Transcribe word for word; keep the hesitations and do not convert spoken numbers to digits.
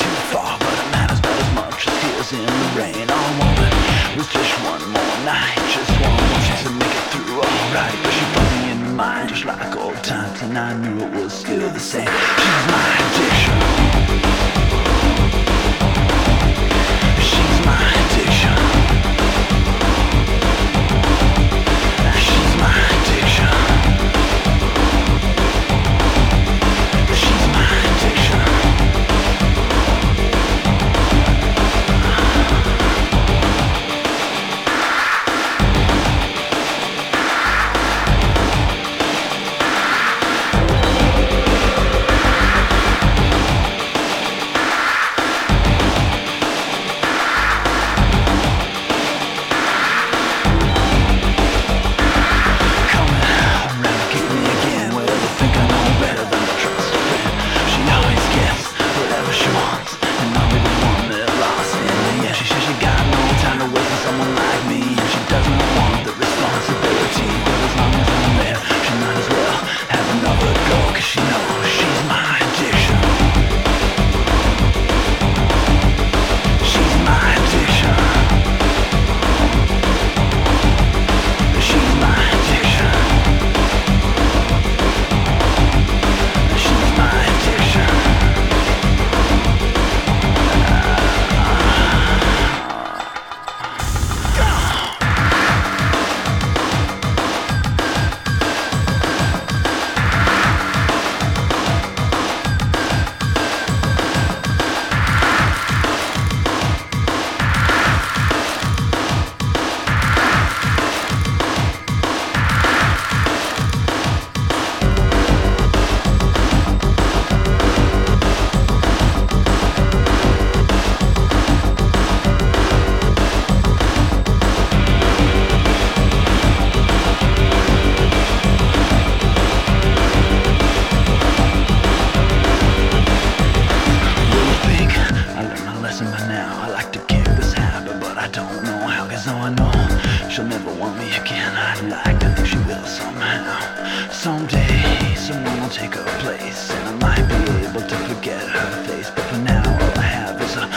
too far, but it matters not as much as tears in the rain. All I wanted was just one more night, just one more chance to make it through alright. But she put me in mind just like old times, and I knew it was still the same. She's my addiction. She's my addiction. She's my addiction. She's my addiction. She'll never want me again. I'd like to think she will somehow. Someday, someone will take her place, and I might be able to forget her face. But for now, all I have is a